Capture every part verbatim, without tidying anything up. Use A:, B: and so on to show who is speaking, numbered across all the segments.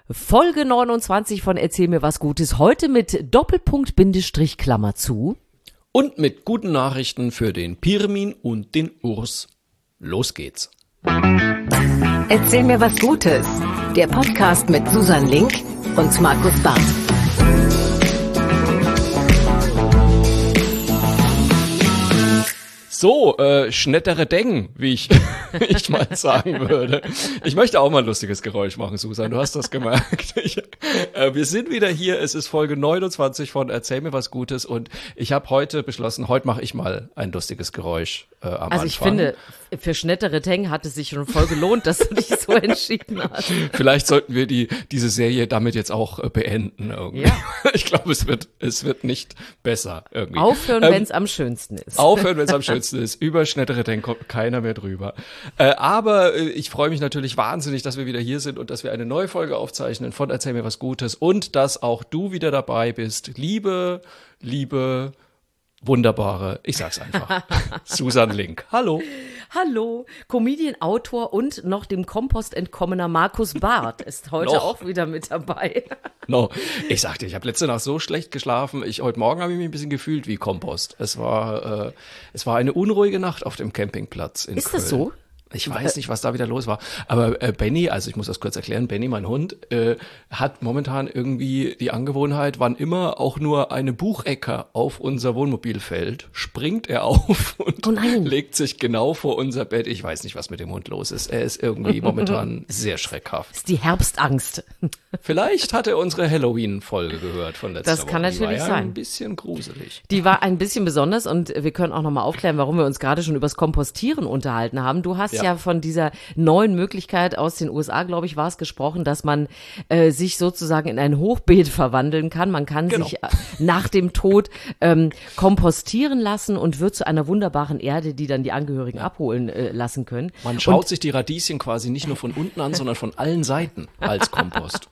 A: Folge neunundzwanzig von Erzähl mir was Gutes. Heute mit Doppelpunkt, Bindestrich, Klammer zu.
B: Und mit guten Nachrichten für den Pirmin und den Urs. Los geht's.
C: Erzähl mir was Gutes. Der Podcast mit Susan Link und Markus Barth.
B: So, äh, schnettere Deng, wie ich, ich mal sagen würde. Ich möchte auch mal ein lustiges Geräusch machen, Susan, du hast das gemerkt. Ich, äh, wir sind wieder hier, es ist Folge neunundzwanzig von Erzähl mir was Gutes und ich habe heute beschlossen, heute mache ich mal ein lustiges Geräusch äh, am Anfang.
A: Also ich finde, für schnettere Deng hat es sich schon voll gelohnt, dass du dich so entschieden hast.
B: Vielleicht sollten wir die diese Serie damit jetzt auch äh, beenden irgendwie.
A: Ja.
B: Ich glaube, es wird es wird nicht besser irgendwie.
A: Aufhören,
B: ähm,
A: wenn es am schönsten ist.
B: Aufhören, wenn es am schönsten ist. Über schnettere Deng kommt keiner mehr drüber. Äh, aber äh, ich freue mich natürlich wahnsinnig, dass wir wieder hier sind und dass wir eine neue Folge aufzeichnen von Erzähl mir was Gutes und dass auch du wieder dabei bist. Liebe, liebe, wunderbare, ich sag's einfach, Susan Link. Hallo.
A: Hallo, Comedian, Autor und noch dem Kompost entkommener Markus Barth ist heute
B: Noch.
A: auch wieder mit dabei.
B: No. Ich sagte, ich habe letzte Nacht so schlecht geschlafen. Ich heute Morgen habe ich mich ein bisschen gefühlt wie Kompost. Es war, äh, es war eine unruhige Nacht auf dem Campingplatz in
A: Ist
B: Köln.
A: das so?
B: Ich weiß nicht, was da wieder los war. Aber äh, Benny, also ich muss das kurz erklären, Benny, mein Hund, äh, hat momentan irgendwie die Angewohnheit, wann immer auch nur eine Buchecke auf unser Wohnmobil fällt, springt er auf und
A: Oh nein.
B: legt sich genau vor unser Bett. Ich weiß nicht, was mit dem Hund los ist. Er ist irgendwie momentan sehr schreckhaft.
A: Das ist die Herbstangst.
B: Vielleicht hat er unsere Halloween-Folge gehört von letzter
A: Das
B: Woche.
A: kann
B: Die war
A: natürlich
B: ja
A: sein.
B: ein bisschen gruselig.
A: Die war ein bisschen besonders und wir können auch nochmal aufklären, warum wir uns gerade schon übers Kompostieren unterhalten haben. Du hast ja,
B: Ja.
A: von dieser neuen Möglichkeit aus den U S A, glaube ich, war es gesprochen, dass man äh, sich sozusagen in ein Hochbeet verwandeln kann. Man kann
B: Genau.
A: sich äh, nach dem Tod ähm, kompostieren lassen und wird zu einer wunderbaren Erde, die dann die Angehörigen abholen äh, lassen können.
B: Man schaut sich die Radieschen quasi nicht nur von unten an, sondern von allen Seiten als Kompost.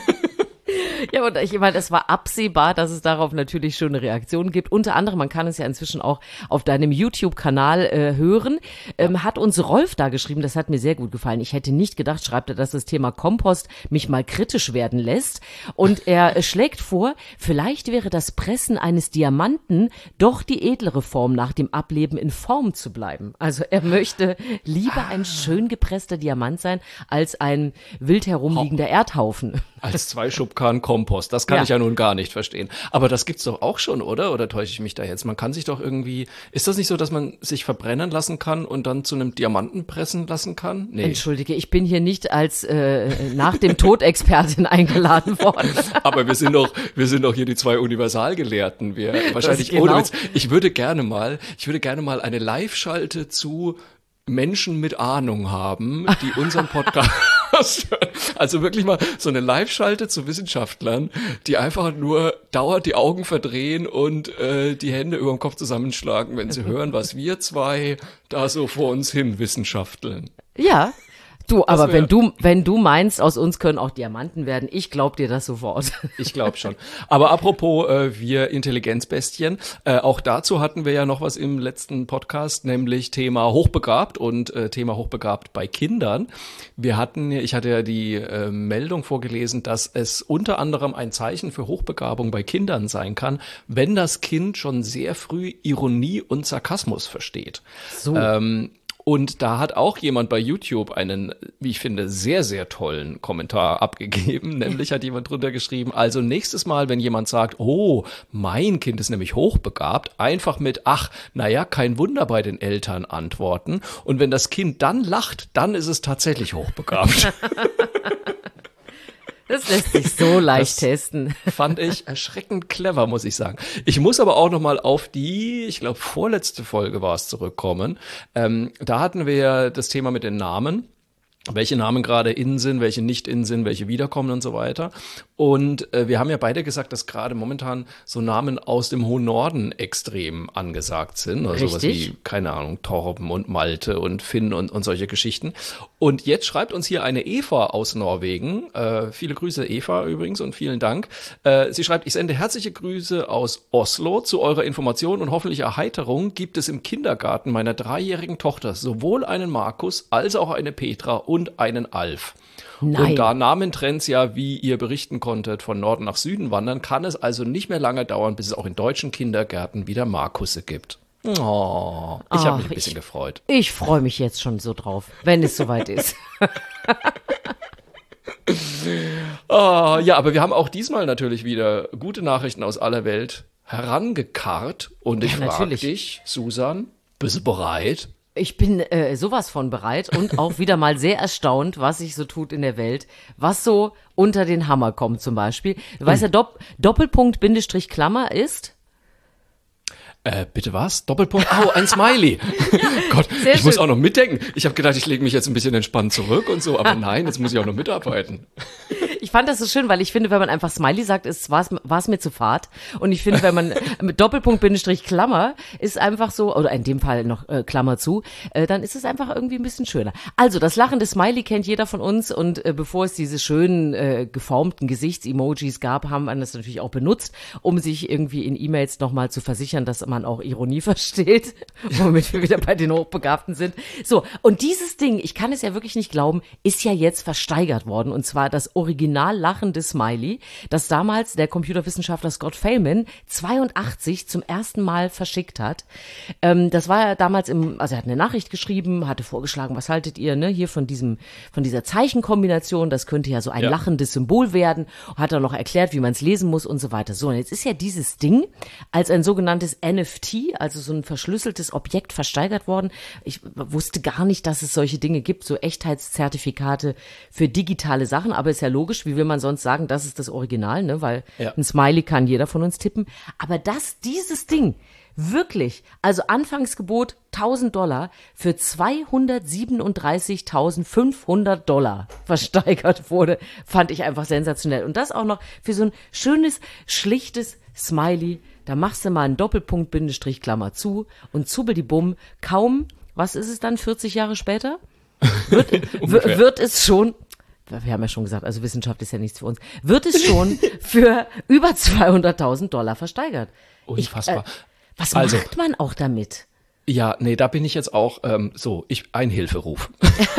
A: Ja, und ich meine, es war absehbar, dass es darauf natürlich schon eine Reaktion gibt. Unter anderem, man kann es ja inzwischen auch auf deinem YouTube-Kanal äh, hören. Ähm, hat uns Rolf da geschrieben, das hat mir sehr gut gefallen. Ich hätte nicht gedacht, schreibt er, dass das Thema Kompost mich mal kritisch werden lässt. Und er äh, schlägt vor, vielleicht wäre das Pressen eines Diamanten doch die edlere Form, nach dem Ableben in Form zu bleiben. Also er möchte lieber ein schön gepresster Diamant sein, als ein wild herumliegender Erdhaufen.
B: Als zwei Schubkarren Kompost. Das kann
A: Ja.
B: ich ja nun gar nicht verstehen. Aber das gibt's doch auch schon, oder? Oder täusche ich mich da jetzt? Man kann sich doch irgendwie, ist das nicht so, dass man sich verbrennen lassen kann und dann zu einem Diamanten pressen lassen kann? Nee.
A: Entschuldige, ich bin hier nicht als äh, nach dem Tod Expertin eingeladen worden.
B: Aber wir sind doch, wir sind doch hier die zwei Universalgelehrten. Wir wahrscheinlich
A: genau.
B: ohne Witz. Ich würde gerne mal, ich würde gerne mal eine Live-Schalte zu Menschen mit Ahnung haben, die unseren Podcast hören. Also wirklich mal so eine Live-Schalte zu Wissenschaftlern, die einfach nur dauernd die Augen verdrehen und äh, die Hände über dem Kopf zusammenschlagen, wenn sie hören, was wir zwei da so vor uns hin wissenschafteln.
A: Ja, du, aber
B: wär-
A: wenn du wenn du meinst, aus uns können auch Diamanten werden, ich glaub dir das sofort.
B: Ich glaube schon. Aber apropos äh, wir Intelligenzbestien, äh, auch dazu hatten wir ja noch was im letzten Podcast, nämlich Thema hochbegabt und äh, Thema hochbegabt bei Kindern. Wir hatten, ich hatte ja die äh, Meldung vorgelesen, dass es unter anderem ein Zeichen für Hochbegabung bei Kindern sein kann, wenn das Kind schon sehr früh Ironie und Sarkasmus versteht.
A: So.
B: Ähm, Und da hat auch jemand bei YouTube einen, wie ich finde, sehr, sehr tollen Kommentar abgegeben. Nämlich hat jemand drunter geschrieben, also nächstes Mal, wenn jemand sagt, oh, mein Kind ist nämlich hochbegabt, einfach mit, ach, naja, kein Wunder bei den Eltern antworten. Und wenn das Kind dann lacht, dann ist es tatsächlich hochbegabt.
A: Das lässt sich so leicht
B: Das
A: testen.
B: Fand ich erschreckend clever, muss ich sagen. Ich muss aber auch noch mal auf die, ich glaube, vorletzte Folge war es, zurückkommen. Ähm, da hatten wir ja das Thema mit den Namen. Welche Namen gerade in sind, welche nicht in sind, welche wiederkommen und so weiter. Und äh, wir haben ja beide gesagt, dass gerade momentan so Namen aus dem hohen Norden extrem angesagt sind. Also sowas
A: Richtig.
B: wie, keine Ahnung, Torben und Malte und Finn und, und solche Geschichten. Und jetzt schreibt uns hier eine Eva aus Norwegen. Äh, viele Grüße, Eva übrigens, und vielen Dank. Äh, sie schreibt, ich sende herzliche Grüße aus Oslo. Zu eurer Information und hoffentlich Erheiterung gibt es im Kindergarten meiner dreijährigen Tochter sowohl einen Markus als auch eine Petra und einen Alf.
A: Nein.
B: Und da Namentrends ja, wie ihr berichten konntet, von Norden nach Süden wandern, kann es also nicht mehr lange dauern, bis es auch in deutschen Kindergärten wieder Markusse gibt. Oh, ich habe mich ein bisschen
A: ich,
B: gefreut.
A: Ich freue mich jetzt schon so drauf, wenn es soweit ist.
B: Oh, ja, aber wir haben auch diesmal natürlich wieder gute Nachrichten aus aller Welt herangekarrt. Und ich
A: ja,
B: frage dich, Susan, bist du bereit?
A: Ich bin äh, sowas von bereit und auch wieder mal sehr erstaunt, was sich so tut in der Welt, was so unter den Hammer kommt zum Beispiel. Du weißt ja, Dopp- Doppelpunkt, Bindestrich, Klammer ist?
B: Äh, bitte was? Doppelpunkt? Au, ein Smiley. Gott,
A: Sehr
B: ich muss
A: schön.
B: auch noch mitdenken. Ich habe gedacht, ich lege mich jetzt ein bisschen entspannt zurück und so, aber nein, jetzt muss ich auch noch mitarbeiten.
A: Ich fand das so schön, weil ich finde, wenn man einfach Smiley sagt, ist war es mir zu fad. Und ich finde, wenn man mit Doppelpunkt, Bindestrich, Klammer ist einfach so, oder in dem Fall noch äh, Klammer zu, äh, dann ist es einfach irgendwie ein bisschen schöner. Also, das lachende Smiley kennt jeder von uns und äh, bevor es diese schönen äh, geformten Gesichts-Emojis gab, haben wir das natürlich auch benutzt, um sich irgendwie in E-Mails nochmal zu versichern, dass man auch Ironie versteht, womit wir wieder bei den Hochbegabten sind. So, und dieses Ding, ich kann es ja wirklich nicht glauben, ist ja jetzt versteigert worden, und zwar das original lachende Smiley, das damals der Computerwissenschaftler Scott Fahlman zweiundachtzig zum ersten Mal verschickt hat. Ähm, das war ja damals im, also er hat eine Nachricht geschrieben, hatte vorgeschlagen, was haltet ihr, ne, hier von diesem, von dieser Zeichenkombination, das könnte ja so ein
B: Ja.
A: lachendes Symbol werden, hat er noch erklärt, wie man es lesen muss und so weiter. So, und jetzt ist ja dieses Ding als ein sogenanntes N F T, also so ein verschlüsseltes Objekt, versteigert worden. Ich wusste gar nicht, dass es solche Dinge gibt, so Echtheitszertifikate für digitale Sachen, aber ist ja logisch, wie will man sonst sagen, das ist das Original, ne, weil
B: Ja.
A: ein Smiley kann jeder von uns tippen. Aber dass dieses Ding wirklich, also Anfangsgebot tausend Dollar für zweihundertsiebenunddreißigtausendfünfhundert Dollar versteigert wurde, fand ich einfach sensationell. Und das auch noch für so ein schönes, schlichtes Smiley. Da machst du mal einen Doppelpunkt, Bindestrich, Klammer zu und zubbeldibumm, kaum, was ist es dann, vierzig Jahre später? Wird, w- wird es schon, wir haben ja schon gesagt, also Wissenschaft ist ja nichts für uns, wird es schon für über zweihunderttausend Dollar versteigert.
B: Unfassbar.
A: Ich, äh, was
B: Also-
A: macht man auch damit?
B: Ja, nee, da bin ich jetzt auch ähm, so, ich ein Hilferuf.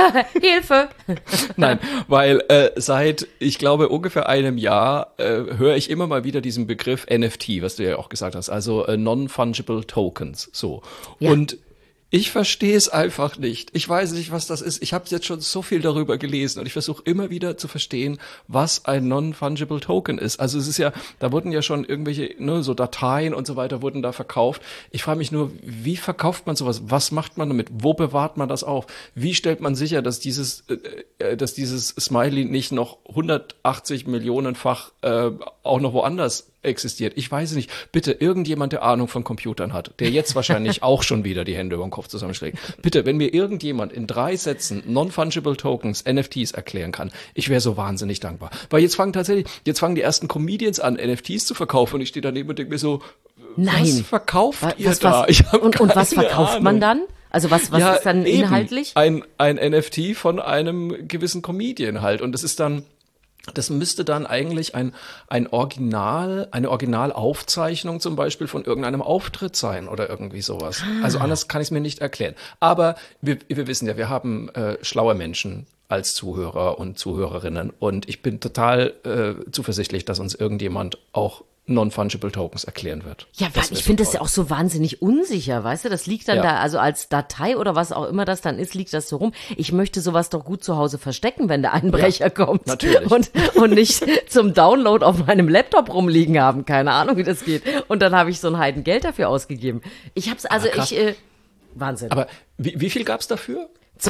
A: Hilfe!
B: Nein, weil äh, seit, ich glaube, ungefähr einem Jahr äh, höre ich immer mal wieder diesen Begriff N F T, was du ja auch gesagt hast, also äh, Non-Fungible Tokens, so.
A: Ja.
B: Und ich verstehe es einfach nicht. Ich weiß nicht, was das ist. Ich habe jetzt schon so viel darüber gelesen und ich versuche immer wieder zu verstehen, was ein Non-Fungible Token ist. Also es ist ja, da wurden ja schon irgendwelche, ne, so Dateien und so weiter wurden da verkauft. Ich frage mich nur, wie verkauft man sowas? Was macht man damit? Wo bewahrt man das auf? Wie stellt man sicher, dass dieses, äh, dass dieses Smiley nicht noch hundertachtzig Millionenfach äh, auch noch woanders existiert? Ich weiß es nicht. Bitte, irgendjemand, der Ahnung von Computern hat, der jetzt wahrscheinlich auch schon wieder die Hände über den Kopf zusammenschlägt. Bitte, wenn mir irgendjemand in drei Sätzen Non-Fungible Tokens, N F Ts erklären kann, ich wäre so wahnsinnig dankbar. Weil jetzt fangen tatsächlich, jetzt fangen die ersten Comedians an, N F Ts zu verkaufen und ich stehe daneben und denke mir so,
A: Nein.
B: was verkauft
A: Was,
B: ihr
A: was,
B: da?
A: was,
B: Ich hab
A: und, und was
B: keine
A: verkauft
B: Ahnung.
A: man dann? Also was, was
B: Ja,
A: ist dann
B: eben.
A: inhaltlich?
B: Ein, ein N F T von einem gewissen Comedian halt. Und das ist dann, das müsste dann eigentlich ein, ein Original, eine Originalaufzeichnung zum Beispiel von irgendeinem Auftritt sein oder irgendwie sowas. Also anders kann ich es mir nicht erklären. Aber wir, wir wissen ja, wir haben äh, schlaue Menschen als Zuhörer und Zuhörerinnen. Und ich bin total äh, zuversichtlich, dass uns irgendjemand auch Non-Fungible Tokens erklären wird.
A: Ja, weil
B: Das wär
A: ich finde
B: so
A: das ja
B: toll.
A: auch so wahnsinnig unsicher, weißt du? Das liegt dann
B: Ja.
A: da, also als Datei oder was auch immer das dann ist, liegt das so rum. Ich möchte sowas doch gut zu Hause verstecken, wenn der Einbrecher
B: Ja,
A: kommt.
B: natürlich.
A: Und, und nicht zum Download auf meinem Laptop rumliegen haben. Keine Ahnung, wie das geht. Und dann habe ich so ein Heidengeld dafür ausgegeben. Ich hab's, also
B: Ah, krass.
A: ich, äh, Wahnsinn.
B: Aber wie, wie viel gab's dafür?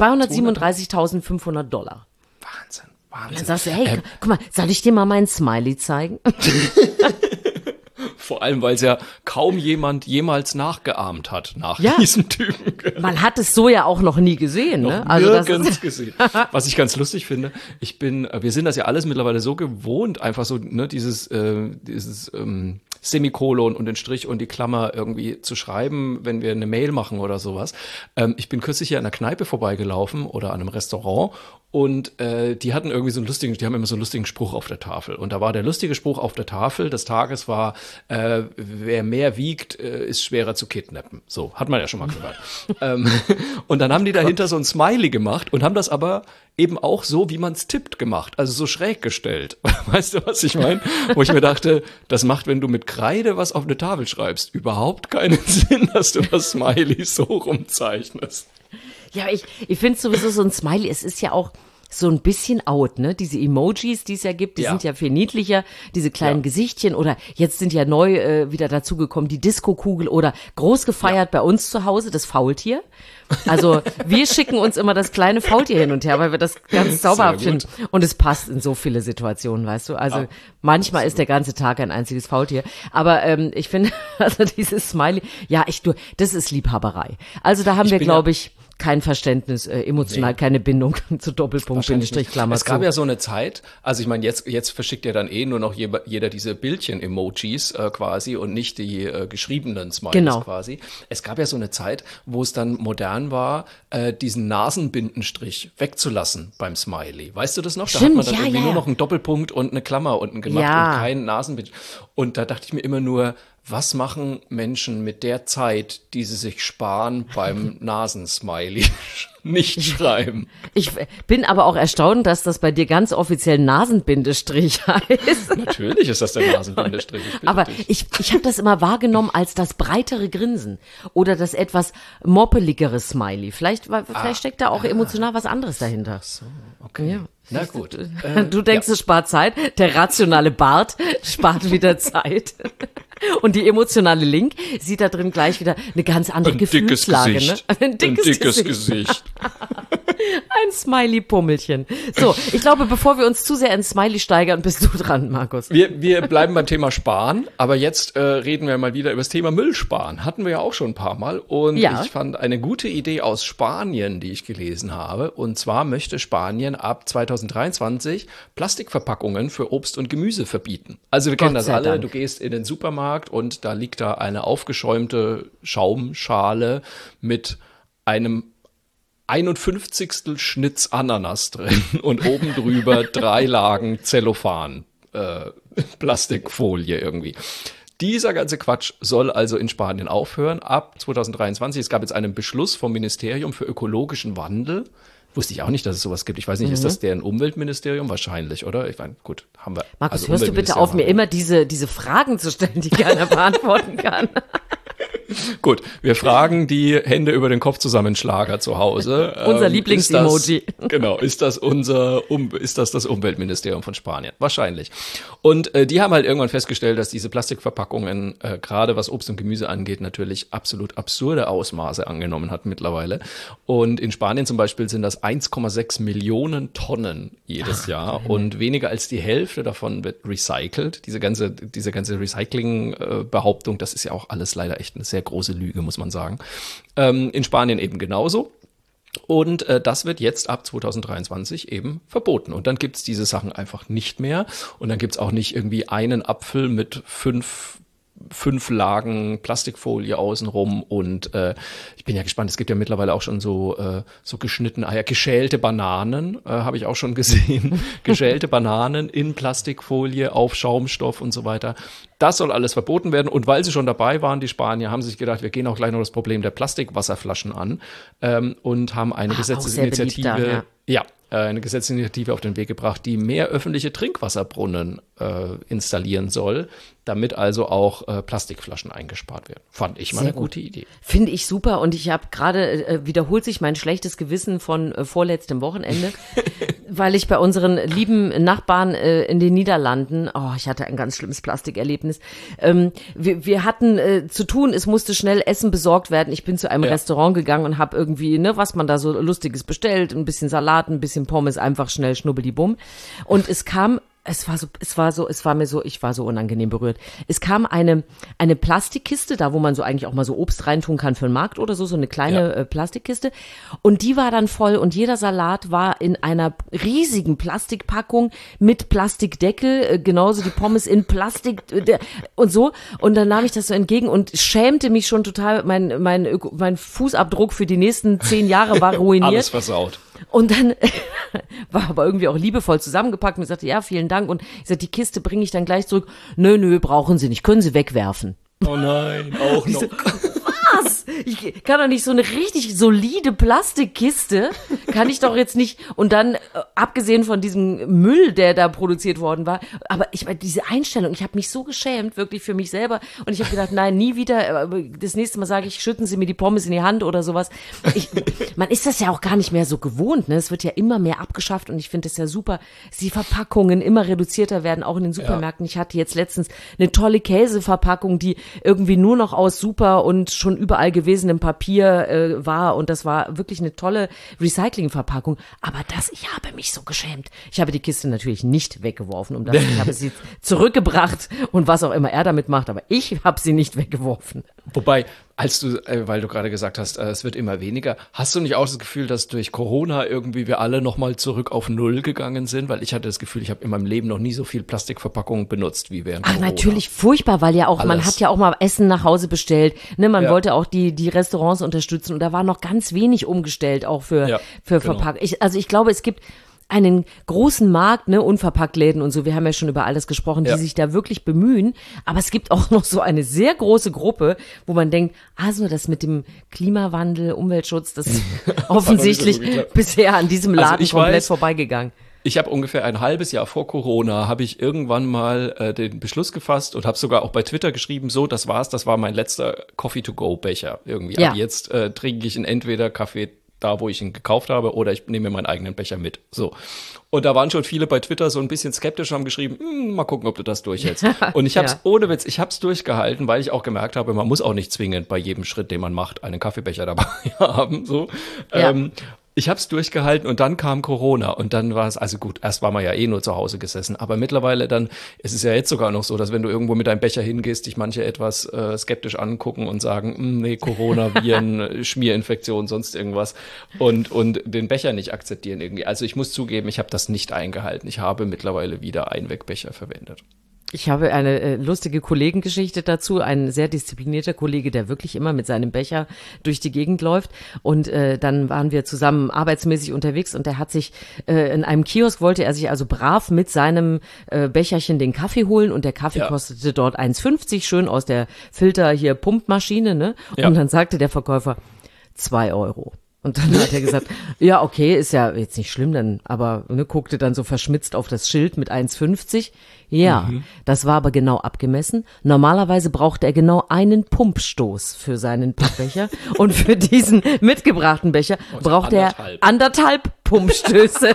A: zweihundertsiebenunddreißigtausendfünfhundert Dollar.
B: Wahnsinn,
A: Dann
B: Wahnsinn.
A: sagst du, hey,
B: Ähm,
A: guck mal, soll ich dir mal meinen Smiley zeigen?
B: Vor allem, weil es ja kaum jemand jemals nachgeahmt hat nach
A: Ja.
B: diesem Typen.
A: Man hat es so ja auch noch nie gesehen, ne?
B: Noch
A: Also das
B: nirgends
A: ist,
B: gesehen. Was ich ganz lustig finde, ich bin, wir sind das ja alles mittlerweile so gewohnt, einfach so, ne, dieses, äh, dieses ähm, Semikolon und den Strich und die Klammer irgendwie zu schreiben, wenn wir eine Mail machen oder sowas. Ähm, ich bin kürzlich hier an einer Kneipe vorbeigelaufen oder an einem Restaurant und äh, die hatten irgendwie so einen lustigen, die haben immer so einen lustigen Spruch auf der Tafel. Und da war der lustige Spruch auf der Tafel des Tages war, äh, wer mehr wiegt, äh, ist schwerer zu kidnappen. So, hat man ja schon mal gehört. ähm, und dann haben die dahinter so ein Smiley gemacht und haben das aber eben auch so, wie man es tippt, gemacht, also so schräg gestellt. Weißt du, was ich meine? Wo ich mir dachte, das macht, wenn du mit Kreide was auf eine Tafel schreibst, überhaupt keinen Sinn, dass du das Smiley so rumzeichnest.
A: Ja, ich, ich finde sowieso so ein Smiley, es ist ja auch so ein bisschen out, ne? Diese Emojis, die es ja gibt, die
B: Ja.
A: sind ja viel niedlicher, diese kleinen
B: Ja.
A: Gesichtchen oder jetzt sind ja neu äh, wieder dazugekommen die Disco-Kugel oder groß gefeiert bei uns zu Hause, das Faultier. Also wir schicken uns immer das kleine Faultier hin und her, weil wir das ganz zauberhaft
B: Sehr gut.
A: finden. Und es passt in so viele Situationen, weißt du. Also
B: Ah,
A: manchmal ist der ganze Tag ein einziges Faultier. Aber ähm, ich finde, also dieses Smiley, ja, ich, du, das ist Liebhaberei. Also da haben
B: Ich
A: wir,
B: bin
A: glaube
B: ja-
A: ich, kein Verständnis, äh, emotional,
B: Nee.
A: keine Bindung zu Doppelpunkt,
B: Wahrscheinlich
A: Bindestrich,
B: nicht.
A: Klammer
B: Es gab
A: zu.
B: ja so eine Zeit, also ich meine, jetzt, jetzt verschickt ja dann eh nur noch jeder, jeder diese Bildchen-Emojis äh, quasi und nicht die äh, geschriebenen Smileys
A: Genau.
B: quasi. Es gab ja so eine Zeit, wo es dann modern war, äh, diesen Nasenbindenstrich wegzulassen beim Smiley. Weißt du das noch? Da
A: Stimmt,
B: hat man dann
A: ja,
B: irgendwie
A: ja,
B: nur
A: ja.
B: noch einen Doppelpunkt und eine Klammer unten gemacht
A: Ja.
B: und keinen Nasenbind. Und da dachte ich mir immer nur, was machen Menschen mit der Zeit, die sie sich sparen beim Nasensmiley? Nicht schreiben.
A: Ich bin aber auch erstaunt, dass das bei dir ganz offiziell Nasenbindestrich heißt.
B: Natürlich ist das der Nasenbindestrich. ich bitte
A: Aber
B: dich.
A: ich, ich habe das immer wahrgenommen als das breitere Grinsen oder das etwas moppeligere Smiley. Vielleicht, weil- vielleicht steckt da auch emotional was anderes dahinter.
B: Okay.
A: Ja.
B: Na gut.
A: Du denkst, es spart Zeit. Der rationale Bart spart wieder Zeit. Und die emotionale Link sieht da drin gleich wieder eine ganz andere
B: Ein dickes
A: Gefühlslage.
B: Gesicht.
A: Ne?
B: Ein dickes Gesicht.
A: Ein Smiley-Pummelchen. So, ich glaube, bevor wir uns zu sehr ins Smiley steigern, bist du dran, Markus.
B: Wir, wir bleiben beim Thema Sparen, aber jetzt äh, reden wir mal wieder über das Thema Müllsparen. Hatten wir ja auch schon ein paar Mal. Und
A: Ja.
B: ich fand eine gute Idee aus Spanien, die ich gelesen habe. Und zwar möchte Spanien ab zweitausenddreiundzwanzig Plastikverpackungen für Obst und Gemüse verbieten. Also wir kennen
A: Gott
B: das
A: sei
B: alle.
A: Dank.
B: Du gehst in den Supermarkt und da liegt da eine aufgeschäumte Schaumschale mit einem einundfünfzigstel Schnitz Ananas drin und oben drüber drei Lagen Zellophan, äh, Plastikfolie irgendwie. Dieser ganze Quatsch soll also in Spanien aufhören ab zweitausenddreiundzwanzig. Es gab jetzt einen Beschluss vom Ministerium für ökologischen Wandel. Wusste ich auch nicht, dass es sowas gibt. Ich weiß nicht, ist das deren Umweltministerium? Wahrscheinlich, oder? Ich meine, gut, haben wir.
A: Markus,
B: also
A: hörst du bitte auf, mir immer diese, diese Fragen zu stellen, die keiner beantworten kann?
B: Gut, wir fragen die Hände über den Kopf zusammenschlager zu Hause.
A: Unser
B: Ähm,
A: Lieblingsemoji.
B: ist das- Genau, ist das unser, um, ist das das Umweltministerium von Spanien? Wahrscheinlich. Und äh, die haben halt irgendwann festgestellt, dass diese Plastikverpackungen, äh, gerade was Obst und Gemüse angeht, natürlich absolut absurde Ausmaße angenommen hat mittlerweile. Und in Spanien zum Beispiel sind das eins Komma sechs Millionen Tonnen jedes Jahr und weniger als die Hälfte davon wird recycelt. Diese ganze, diese ganze Recycling-Behauptung, das ist ja auch alles leider echt eine sehr große Lüge, muss man sagen. Ähm, in Spanien eben genauso. Und äh, das wird jetzt ab zweitausenddreiundzwanzig eben verboten. Und dann gibt's diese Sachen einfach nicht mehr. Und dann gibt's auch nicht irgendwie einen Apfel mit fünf fünf Lagen Plastikfolie außenrum und äh, ich bin ja gespannt, es gibt ja mittlerweile auch schon so äh, so geschnittene Eier, geschälte Bananen, äh, habe ich auch schon gesehen, geschälte Bananen in Plastikfolie auf Schaumstoff und so weiter. Das soll alles verboten werden und weil sie schon dabei waren, die Spanier, haben sich gedacht, wir gehen auch gleich noch das Problem der Plastikwasserflaschen an ähm, und haben eine
A: Ah, auch sehr
B: Gesetzesinitiative,
A: beliebt da,
B: ja, äh, eine Gesetzesinitiative auf den Weg gebracht, die mehr öffentliche Trinkwasserbrunnen äh, installieren soll, damit also auch äh, Plastikflaschen eingespart werden. Fand ich mal
A: Sehr
B: eine
A: gut.
B: gute Idee.
A: Finde ich super und ich habe gerade, äh, wiederholt sich mein schlechtes Gewissen von äh, vorletztem Wochenende, weil ich bei unseren lieben Nachbarn äh, in den Niederlanden, oh, ich hatte ein ganz schlimmes Plastikerlebnis, ähm, wir, wir hatten äh, zu tun, es musste schnell Essen besorgt werden. Ich bin zu einem
B: Ja.
A: Restaurant gegangen und habe irgendwie, ne, was man da so Lustiges bestellt, ein bisschen Salat, ein bisschen Pommes, einfach schnell schnubbeldibumm. Und es kam Es war so, es war so, es war mir so, ich war so unangenehm berührt. Es kam eine, eine Plastikkiste, da wo man so eigentlich auch mal so Obst reintun kann für den Markt oder so, so eine kleine
B: Ja.
A: äh, Plastikkiste. Und die war dann voll und jeder Salat war in einer riesigen Plastikpackung mit Plastikdeckel, äh, genauso die Pommes in Plastik äh, der, und so. Und dann nahm ich das so entgegen und schämte mich schon total, mein, mein, Öko- mein Fußabdruck für die nächsten zehn Jahre war ruiniert.
B: Alles versaut.
A: Und dann war aber irgendwie auch liebevoll zusammengepackt und ich sagte, ja, vielen Dank. Und ich sagte, die Kiste bringe ich dann gleich zurück. Nö, nö, brauchen Sie nicht, können Sie wegwerfen.
B: Oh nein, auch noch.
A: was? Ich kann doch nicht so eine richtig solide Plastikkiste, kann ich doch jetzt nicht, und dann, äh, abgesehen von diesem Müll, der da produziert worden war, aber ich meine, diese Einstellung, ich habe mich so geschämt, wirklich für mich selber, und ich habe gedacht, nein, nie wieder, das nächste Mal sage ich, schütten Sie mir die Pommes in die Hand oder sowas. Ich, man ist das ja auch gar nicht mehr so gewohnt, ne? Es wird ja immer mehr abgeschafft und ich finde es ja super, dass die Verpackungen immer reduzierter werden, auch in den Supermärkten. Ja. Ich hatte jetzt letztens eine tolle Käseverpackung, die irgendwie nur noch aus super und schon überall gewesenem Papier äh, war, und das war wirklich eine tolle Recyclingverpackung. Aber das, ich habe mich so geschämt. Ich habe die Kiste natürlich nicht weggeworfen, um das, ich habe sie zurückgebracht und was auch immer er damit macht, aber ich habe sie nicht weggeworfen.
B: Wobei, als du, äh, weil du gerade gesagt hast, äh, es wird immer weniger, hast du nicht auch das Gefühl, dass durch Corona irgendwie wir alle nochmal zurück auf Null gegangen sind? Weil ich hatte das Gefühl, ich habe in meinem Leben noch nie so viel Plastikverpackungen benutzt wie während
A: Ach,
B: Corona.
A: natürlich furchtbar, weil ja auch, Alles. man hat ja auch mal Essen nach Hause bestellt, ne, man
B: ja.
A: wollte auch die, die Restaurants unterstützen, und da war noch ganz wenig umgestellt, auch für,
B: ja,
A: für
B: genau.
A: Verpackung. Ich, also ich glaube, es gibt einen großen Markt, ne, Unverpacktläden und so, wir haben ja schon über alles gesprochen, die ja. sich da wirklich bemühen, aber es gibt auch noch so eine sehr große Gruppe, wo man denkt, also das mit dem Klimawandel, Umweltschutz, das ist offensichtlich bisher an diesem Laden also komplett weiß, vorbeigegangen.
B: Ich habe ungefähr ein halbes Jahr vor Corona, habe ich irgendwann mal äh, den Beschluss gefasst und habe sogar auch bei Twitter geschrieben, so, das war's, das war mein letzter Coffee-to-go-Becher irgendwie.
A: Ja.
B: Ab jetzt äh, trinke ich ihn entweder Kaffee da, wo ich ihn gekauft habe, oder ich nehme mir meinen eigenen Becher mit. So. Und da waren schon viele bei Twitter so ein bisschen skeptisch und haben geschrieben, hm, mal gucken, ob du das durchhältst. Und ich habe es, ja. ohne Witz, ich habe es durchgehalten, weil ich auch gemerkt habe, man muss auch nicht zwingend bei jedem Schritt, den man macht, einen Kaffeebecher dabei haben. So. Ja. Ähm, Ich habe es durchgehalten und dann kam Corona und dann war es, also gut, erst war man ja eh nur zu Hause gesessen, aber mittlerweile dann, es ist ja jetzt sogar noch so, dass wenn du irgendwo mit deinem Becher hingehst, dich manche etwas äh, skeptisch angucken und sagen, nee, Corona, Viren, Schmierinfektion, sonst irgendwas und und den Becher nicht akzeptieren irgendwie. Also ich muss zugeben, ich habe das nicht eingehalten. Ich habe mittlerweile wieder Einwegbecher verwendet.
A: Ich habe eine äh, lustige Kollegengeschichte dazu. Ein sehr disziplinierter Kollege, der wirklich immer mit seinem Becher durch die Gegend läuft. Und äh, dann waren wir zusammen arbeitsmäßig unterwegs und er hat sich äh, in einem Kiosk, wollte er sich also brav mit seinem äh, Becherchen den Kaffee holen. Und der Kaffee ja. kostete dort eins fünfzig, schön aus der Filter hier Pumpmaschine, ne? Ja. Und dann sagte der Verkäufer, zwei Euro. Und dann hat er gesagt, ja, okay, ist ja jetzt nicht schlimm, dann, aber ne, guckte dann so verschmitzt auf das Schild mit eins fünfzig. Ja, mhm. das war aber genau abgemessen. Normalerweise braucht er genau einen Pumpstoß für seinen Pappbecher und für diesen mitgebrachten Becher braucht er anderthalb Pumpstöße.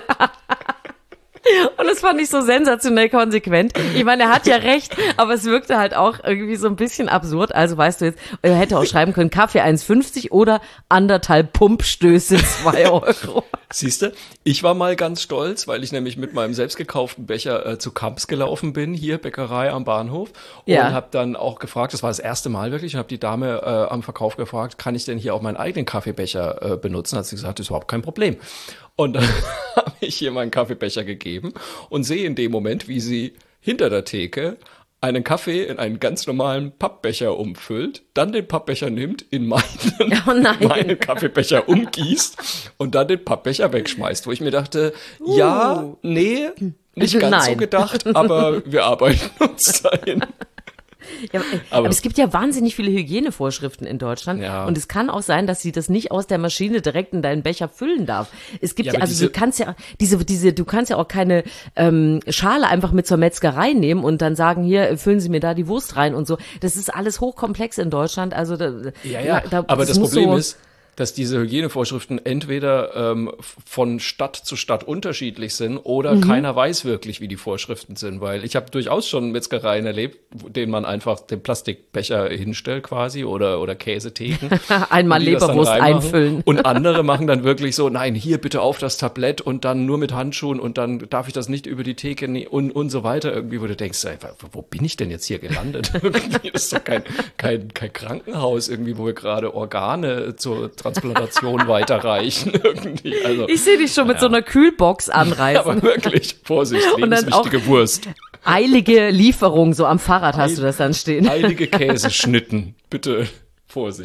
A: Und das fand ich so sensationell konsequent. Ich meine, er hat ja recht, aber es wirkte halt auch irgendwie so ein bisschen absurd. Also weißt du jetzt, er hätte auch schreiben können, Kaffee eins fünfzig oder anderthalb Pumpstöße zwei Euro.
B: Siehst du, ich war mal ganz stolz, weil ich nämlich mit meinem selbst gekauften Becher äh, zu Kamps gelaufen bin, hier Bäckerei am Bahnhof. Und ja. habe dann auch gefragt, das war das erste Mal wirklich, und habe die Dame äh, am Verkauf gefragt, kann ich denn hier auch meinen eigenen Kaffeebecher äh, benutzen? Hat sie gesagt, das ist überhaupt kein Problem. Und dann habe ich ihr meinen Kaffeebecher gegeben und sehe in dem Moment, wie sie hinter der Theke einen Kaffee in einen ganz normalen Pappbecher umfüllt, dann den Pappbecher nimmt, in meinen,
A: oh nein.
B: meinen Kaffeebecher umgießt und dann den Pappbecher wegschmeißt, wo ich mir dachte, uh. ja, nee, nicht ganz nein. so gedacht, aber wir arbeiten uns dahin.
A: Ja, aber, aber es gibt ja wahnsinnig viele Hygienevorschriften in Deutschland ja. und es kann auch sein, dass sie das nicht aus der Maschine direkt in deinen Becher füllen darf. Es gibt ja, ja also diese, du kannst ja diese diese du kannst ja auch keine ähm, Schale einfach mit zur Metzgerei nehmen und dann sagen, hier füllen Sie mir da die Wurst rein und so. Das ist alles hochkomplex in Deutschland. Also da,
B: ja ja. Da, aber das, das Problem so ist, dass diese Hygienevorschriften entweder ähm, von Stadt zu Stadt unterschiedlich sind oder mhm. keiner weiß wirklich, wie die Vorschriften sind, weil ich habe durchaus schon Metzgereien erlebt, denen man einfach den Plastikbecher hinstellt quasi oder oder Käsetheken.
A: Einmal Leberwurst einfüllen.
B: Und andere machen dann wirklich so, nein, hier bitte auf das Tablett und dann nur mit Handschuhen und dann darf ich das nicht über die Theke und, und so weiter irgendwie, wo du denkst, ey, wo bin ich denn jetzt hier gelandet? Das ist doch kein, kein, kein Krankenhaus irgendwie, wo wir gerade Organe zur Transplantation weiterreichen irgendwie. Also,
A: ich sehe dich schon mit ja. so einer Kühlbox anreisen.
B: Aber wirklich, Vorsicht, lebenswichtige Wurst.
A: Eilige Lieferung, so am Fahrrad hast Eil, du das dann stehen.
B: Eilige Käseschnitten, bitte Vorsicht.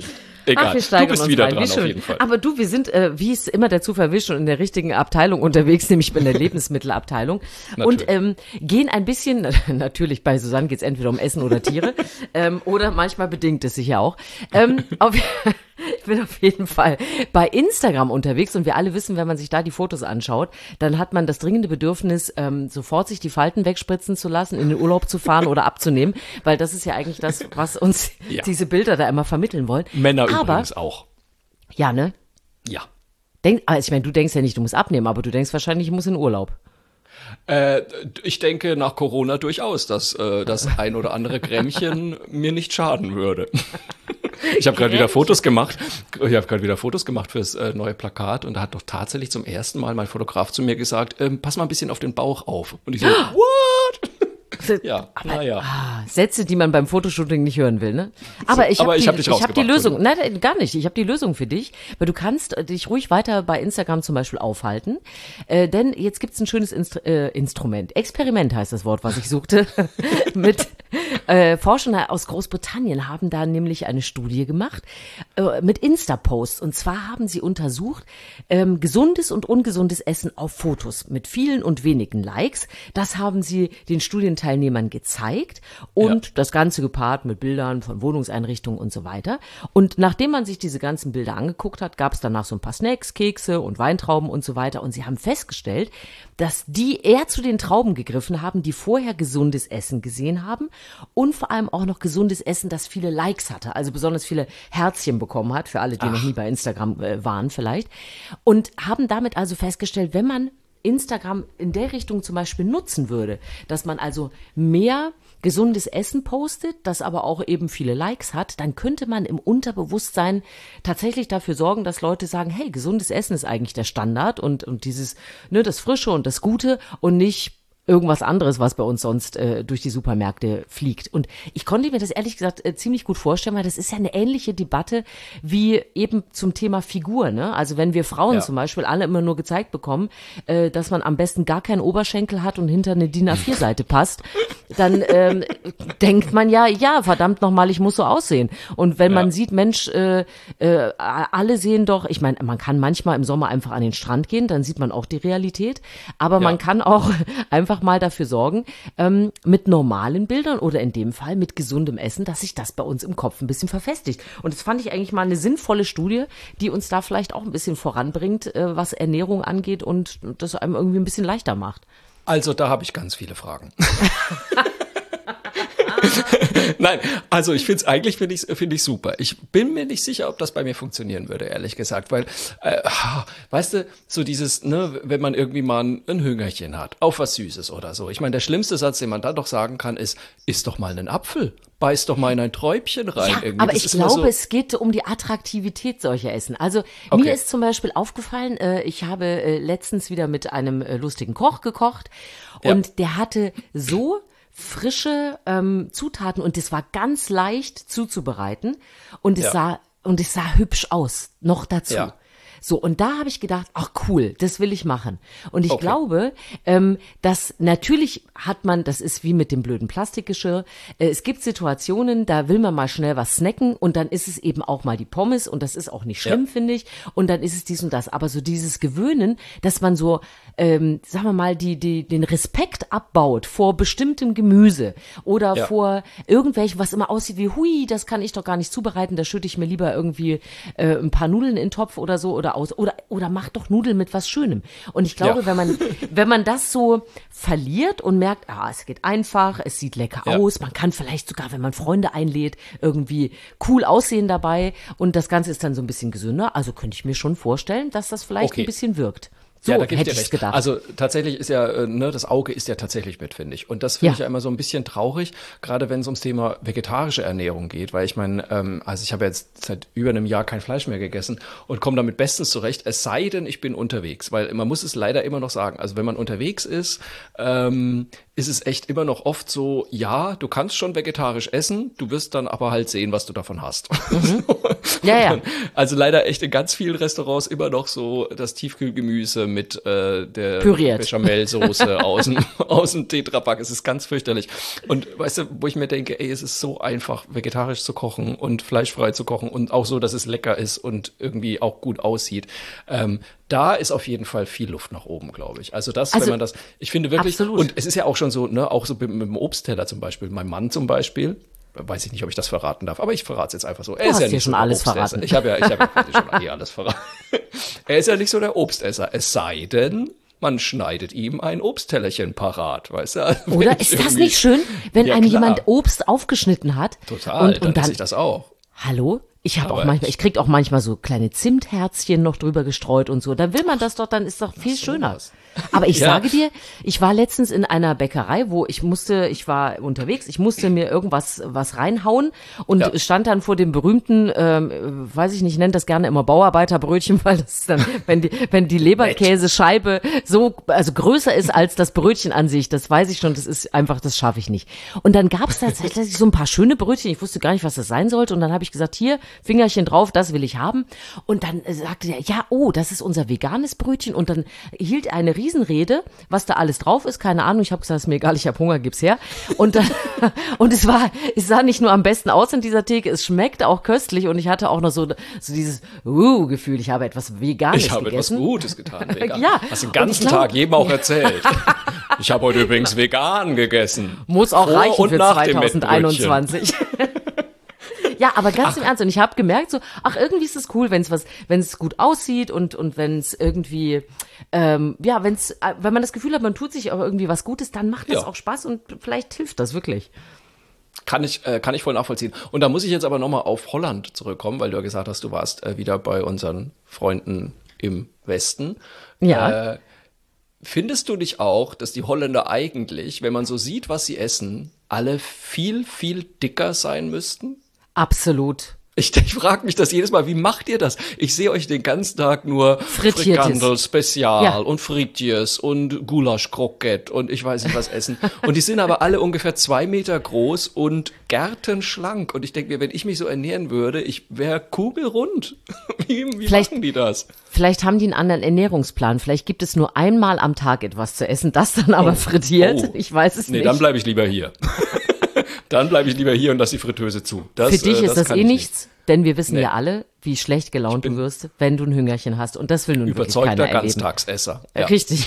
B: Egal,
A: Ach, wir steigern
B: du bist
A: uns
B: wieder
A: rein.
B: dran
A: Wie
B: auf
A: schön.
B: jeden Fall.
A: Aber du, wir sind, äh, wie es immer der Zufall will, schon in der richtigen Abteilung unterwegs, nämlich in der Lebensmittelabteilung. Und ähm, gehen ein bisschen, natürlich bei Susanne geht es entweder um Essen oder Tiere, ähm, oder manchmal bedingt es sich ja auch. Ähm, auf, ich bin auf jeden Fall bei Instagram unterwegs und wir alle wissen, wenn man sich da die Fotos anschaut, dann hat man das dringende Bedürfnis, ähm, sofort sich die Falten wegspritzen zu lassen, in den Urlaub zu fahren oder abzunehmen, weil das ist ja eigentlich das, was uns
B: Ja.
A: diese Bilder da immer vermitteln wollen.
B: Männer
A: Aber,
B: übrigens auch.
A: ja, ne?
B: Ja.
A: Denk, also ich meine, du denkst ja nicht, du musst abnehmen, aber du denkst wahrscheinlich, ich muss in Urlaub.
B: Äh, ich denke nach Corona durchaus, dass äh, das ein oder andere Grämmchen mir nicht schaden würde. Ich habe gerade wieder Fotos gemacht. Ich habe gerade wieder Fotos gemacht fürs äh, neue Plakat und da hat doch tatsächlich zum ersten Mal mein Fotograf zu mir gesagt, ähm, pass mal ein bisschen auf den Bauch auf. Und ich so, what? Ja, naja.
A: Ah, Sätze, die man beim Fotoshooting nicht hören will, ne? Aber ich habe
B: aber ich
A: die,
B: hab dich
A: ich hab die
B: rausgebracht,
A: Lösung. Nein, gar nicht. Ich habe die Lösung für dich, weil du kannst dich ruhig weiter bei Instagram zum Beispiel aufhalten, äh, denn jetzt gibt's ein schönes Instru äh, Instrument. Experiment heißt das Wort, was ich suchte. Mit äh, Forscher aus Großbritannien haben da nämlich eine Studie gemacht äh, mit Insta-Posts. Und zwar haben sie untersucht ähm, gesundes und ungesundes Essen auf Fotos mit vielen und wenigen Likes. Das haben sie den Studienteilnehmern gezeigt und ja. das Ganze gepaart mit Bildern von Wohnungseinrichtungen und so weiter. Und nachdem man sich diese ganzen Bilder angeguckt hat, gab es danach so ein paar Snacks, Kekse und Weintrauben und so weiter. Und sie haben festgestellt, dass die eher zu den Trauben gegriffen haben, die vorher gesundes Essen gesehen haben und vor allem auch noch gesundes Essen, das viele Likes hatte, also besonders viele Herzchen bekommen hat, für alle, die Ach. noch nie bei Instagram äh, waren vielleicht. Und haben damit also festgestellt, wenn man Instagram in der Richtung zum Beispiel nutzen würde, dass man also mehr gesundes Essen postet, das aber auch eben viele Likes hat, dann könnte man im Unterbewusstsein tatsächlich dafür sorgen, dass Leute sagen, hey, gesundes Essen ist eigentlich der Standard und, und dieses, ne, das Frische und das Gute und nicht irgendwas anderes, was bei uns sonst äh, durch die Supermärkte fliegt. Und ich konnte mir das ehrlich gesagt äh, ziemlich gut vorstellen, weil das ist ja eine ähnliche Debatte wie eben zum Thema Figur, ne? Also wenn wir Frauen
B: ja.
A: zum Beispiel alle immer nur gezeigt bekommen, äh, dass man am besten gar keinen Oberschenkel hat und hinter eine D I N A vier Seite passt, dann ähm, denkt man ja, ja, verdammt nochmal, ich muss so aussehen. Und wenn ja. man sieht, Mensch, äh, äh, alle sehen doch, ich meine, man kann manchmal im Sommer einfach an den Strand gehen, dann sieht man auch die Realität, aber ja. man kann auch einfach mal dafür sorgen, ähm, mit normalen Bildern oder in dem Fall mit gesundem Essen, dass sich das bei uns im Kopf ein bisschen verfestigt. Und das fand ich eigentlich mal eine sinnvolle Studie, die uns da vielleicht auch ein bisschen voranbringt, äh, was Ernährung angeht und das einem irgendwie ein bisschen leichter macht.
B: Also da habe ich ganz viele Fragen. Nein, also ich finde es eigentlich finde ich finde ich super. Ich bin mir nicht sicher, ob das bei mir funktionieren würde, ehrlich gesagt, weil äh, weißt du, so dieses, ne, wenn man irgendwie mal ein, ein Hüngerchen hat, auf was Süßes oder so. Ich meine, der schlimmste Satz, den man dann doch sagen kann, ist: Iss doch mal einen Apfel, beiß doch mal in ein Träubchen rein.
A: Ja,
B: irgendwie.
A: aber
B: Das
A: ich
B: ist immer
A: glaube,
B: so,
A: es geht um die Attraktivität solcher Essen. Also
B: Okay.
A: mir ist zum Beispiel aufgefallen, äh, ich habe äh, letztens wieder mit einem äh, lustigen Koch gekocht und
B: Ja.
A: der hatte so frische ähm, Zutaten und es war ganz leicht zuzubereiten und es
B: Ja.
A: sah und es sah hübsch aus, noch dazu.
B: Ja.
A: So, und da habe ich gedacht, ach cool, das will ich machen. Und ich
B: Okay.
A: glaube, ähm, dass natürlich hat man, das ist wie mit dem blöden Plastikgeschirr, äh, es gibt Situationen, da will man mal schnell was snacken und dann ist es eben auch mal die Pommes und das ist auch nicht schlimm,
B: Ja.
A: finde ich. Und dann ist es dies und das. Aber so dieses Gewöhnen, dass man so, ähm, sagen wir mal, die, die, den Respekt abbaut vor bestimmtem Gemüse oder
B: Ja.
A: vor irgendwelchen, was immer aussieht wie, hui, das kann ich doch gar nicht zubereiten, da schütte ich mir lieber irgendwie äh, ein paar Nudeln in den Topf oder so oder aus oder oder mach doch Nudeln mit was Schönem. Und ich glaube,
B: Ja.
A: wenn man wenn man das so verliert und merkt, ah, es geht einfach, es sieht lecker
B: Ja.
A: aus, man kann vielleicht sogar, wenn man Freunde einlädt, irgendwie cool aussehen dabei und das Ganze ist dann so ein bisschen gesünder, also könnte ich mir schon vorstellen, dass das vielleicht
B: Okay.
A: ein bisschen wirkt. So
B: ja, da gebe ich
A: hätte
B: dir
A: ich's
B: recht.
A: gedacht.
B: Also tatsächlich ist ja, äh, ne, das Auge ist ja tatsächlich mit, finde ich. Und das finde
A: Ja.
B: ich ja immer so ein bisschen traurig, gerade wenn es ums Thema vegetarische Ernährung geht, weil ich meine, ähm, also ich habe jetzt seit über einem Jahr kein Fleisch mehr gegessen und komme damit bestens zurecht, es sei denn, ich bin unterwegs, weil man muss es leider immer noch sagen, also wenn man unterwegs ist, ähm, ist es echt immer noch oft so, ja, du kannst schon vegetarisch essen, du wirst dann aber halt sehen, was du davon hast.
A: Mhm. Ja, ja.
B: Also leider echt in ganz vielen Restaurants immer noch so das Tiefkühlgemüse mit äh, der
A: Püriert.
B: Bechamelsoße aus dem, aus dem Tetrapack. Es ist ganz fürchterlich. Und weißt du, wo ich mir denke, ey, es ist so einfach, vegetarisch zu kochen und fleischfrei zu kochen und auch so, dass es lecker ist und irgendwie auch gut aussieht. Ähm, da ist auf jeden Fall viel Luft nach oben, glaube ich. Also das,
A: Also,
B: wenn man das, ich finde wirklich,
A: absolut.
B: und es ist ja auch schon so, ne, auch so mit, mit dem Obstteller zum Beispiel. Mein Mann zum Beispiel, weiß ich nicht, ob ich das verraten darf, aber ich verrate es jetzt einfach so. Er
A: Du
B: ist
A: hast
B: ja
A: dir
B: nicht
A: schon
B: so der
A: alles
B: Obstesser.
A: verraten.
B: Ich habe ja, ich habe ja quasi schon eh alles verraten. Er ist ja nicht so der Obstesser, es sei denn, man schneidet ihm ein Obsttellerchen parat, weißt du? Also
A: Oder
B: wenn ich
A: ist das
B: irgendwie-
A: nicht schön, wenn
B: Ja,
A: einem
B: klar.
A: jemand Obst aufgeschnitten hat?
B: Total,
A: Und,
B: dann
A: und
B: esse
A: dann,
B: ich das auch.
A: hallo? Ich habe auch
B: Aber
A: manchmal,
B: ich-
A: ich krieg auch manchmal so kleine Zimtherzchen noch drüber gestreut und so. Dann will man das doch, dann ist doch viel schöner.
B: sowas.
A: Aber ich
B: Ja.
A: sage dir, ich war letztens in einer Bäckerei, wo ich musste, ich war unterwegs, ich musste mir irgendwas was reinhauen und
B: Ja.
A: stand dann vor dem berühmten, ähm, weiß ich nicht, ich nenne das gerne immer Bauarbeiterbrötchen, weil das ist dann, wenn die, wenn die Leberkäsescheibe so, also größer ist als das Brötchen an sich, das weiß ich schon, das ist einfach, das schaffe ich nicht. Und dann gab es tatsächlich so ein paar schöne Brötchen, ich wusste gar nicht, was das sein sollte und dann habe ich gesagt, hier, Fingerchen drauf, das will ich haben. Und dann äh, sagte er, ja, oh, das ist unser veganes Brötchen und dann hielt er eine Riesenrede, was da alles drauf ist, keine Ahnung, ich habe gesagt, ist mir egal, ich habe Hunger, gib's her. Und dann, und es war, es sah nicht nur am besten aus in dieser Theke, es schmeckte auch köstlich und ich hatte auch noch so, so dieses Uh-Gefühl, ich habe etwas Veganes
B: Ich habe
A: gegessen.
B: etwas Gutes getan, vegan.
A: Ja,
B: Hast den
A: und
B: ganzen
A: ich glaub-
B: Tag jedem auch erzählt. Ich habe heute übrigens vegan gegessen.
A: Muss auch
B: Vor
A: reichen
B: und
A: für
B: nach dem
A: zwanzig einundzwanzig. Ja, aber ganz im Ernst. Und ich habe gemerkt, so, ach, irgendwie ist es cool, wenn es was, wenn es gut aussieht und und wenn es irgendwie, ähm, ja, wenn es, wenn man das Gefühl hat, man tut sich auch irgendwie was Gutes, dann macht das
B: Ja.
A: auch Spaß und vielleicht hilft das wirklich.
B: Kann ich, äh, kann ich voll nachvollziehen. Und da muss ich jetzt aber nochmal auf Holland zurückkommen, weil du ja gesagt hast, du warst äh, wieder bei unseren Freunden im Westen.
A: Ja.
B: Äh, findest du nicht auch, dass die Holländer eigentlich, wenn man so sieht, was sie essen, alle viel, viel dicker sein müssten?
A: Absolut.
B: Ich, ich frage mich das jedes Mal, wie macht ihr das? Ich sehe euch den ganzen Tag nur
A: Frittiertes.
B: Frikandel Spezial
A: Ja.
B: und Fritjes und Gulasch Kroket und ich weiß nicht was essen. Und die sind aber alle ungefähr zwei Meter groß und gärtenschlank. Und ich denke mir, wenn ich mich so ernähren würde, ich wäre kugelrund. Wie, wie
A: Vielleicht-
B: machen die das?
A: Vielleicht haben die einen anderen Ernährungsplan. Vielleicht gibt es nur einmal am Tag etwas zu essen, das dann aber frittiert.
B: Oh.
A: Ich weiß es
B: Nee,
A: nicht.
B: dann bleibe ich lieber hier. Dann bleibe ich lieber hier und lasse die Fritteuse zu. Das,
A: Für dich
B: äh,
A: ist das
B: kann
A: eh
B: ich nicht.
A: nichts, denn wir wissen
B: Nee.
A: ja alle, wie schlecht gelaunt du
B: bin
A: wirst, wenn du ein Hüngerchen hast. Und das will nun wirklich
B: Überzeugter
A: keiner erleben.
B: Ganztagsesser. Ja.
A: Richtig.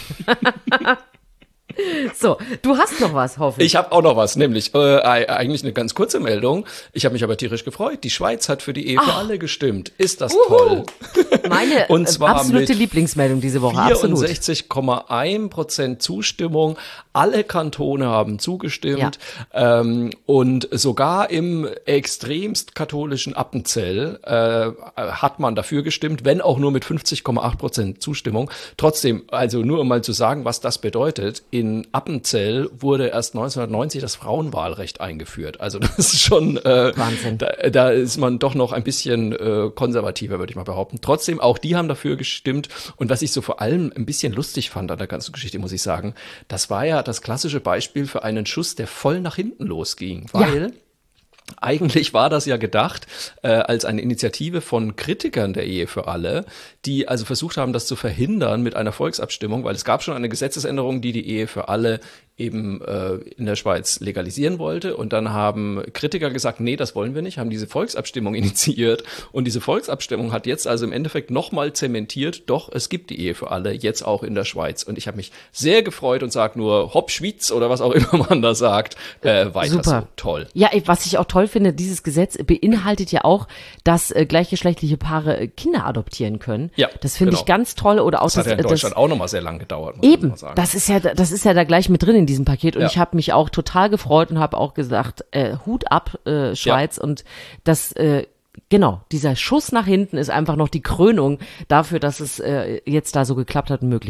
A: So, du hast noch was, hoffe ich.
B: Ich habe auch noch was, nämlich äh, eigentlich eine ganz kurze Meldung. Ich habe mich aber tierisch gefreut. Die Schweiz hat für die Ehe für alle gestimmt. Ist das toll?
A: Meine
B: Und
A: äh,
B: zwar
A: absolute
B: mit
A: Lieblingsmeldung diese Woche. Absolut.
B: vierundsechzig Komma eins Prozent Zustimmung. Alle Kantone haben zugestimmt. Ähm, und sogar im extremst katholischen Appenzell äh, hat man dafür gestimmt, wenn auch nur mit fünfzig Komma acht Prozent Zustimmung. Trotzdem, also nur um mal zu sagen, was das bedeutet, in Appenzell wurde erst neunzehnhundertneunzig das Frauenwahlrecht eingeführt. Also das ist schon, äh,
A: Wahnsinn.
B: Da, da ist man doch noch ein bisschen äh, konservativer, würde ich mal behaupten. Trotzdem, auch die haben dafür gestimmt. Und was ich so vor allem ein bisschen lustig fand an der ganzen Geschichte, muss ich sagen, das war ja das klassische Beispiel für einen Schuss, der voll nach hinten losging. Weil eigentlich war das ja gedacht äh, als eine Initiative von Kritikern der Ehe für alle, die also versucht haben, das zu verhindern mit einer Volksabstimmung, weil es gab schon eine Gesetzesänderung, die die Ehe für alle eben äh, in der Schweiz legalisieren wollte. Und dann haben Kritiker gesagt, nee, das wollen wir nicht, haben diese Volksabstimmung initiiert. Und diese Volksabstimmung hat jetzt also im Endeffekt nochmal zementiert, doch, es gibt die Ehe für alle, jetzt auch in der Schweiz. Und ich habe mich sehr gefreut und sage nur Hopp Schwyz oder was auch immer man da sagt, äh, weiter
A: Super.
B: so, toll.
A: Ja, was ich auch toll finde, dieses Gesetz beinhaltet ja auch, dass äh, gleichgeschlechtliche Paare äh, Kinder adoptieren können.
B: Ja,
A: das finde
B: genau.
A: ich ganz toll. Oder auch
B: Das hat ja in
A: das,
B: Deutschland auch nochmal sehr lang gedauert, muss man
A: Eben,
B: mal sagen.
A: das ist ja, das ist ja da gleich mit drin in diesem Paket und
B: Ja.
A: ich habe mich auch total gefreut und habe auch gesagt, äh, Hut ab, äh, Schweiz und das, äh, genau, dieser Schuss nach hinten ist einfach noch die Krönung dafür, dass es äh, jetzt da so geklappt hat und möglich ist.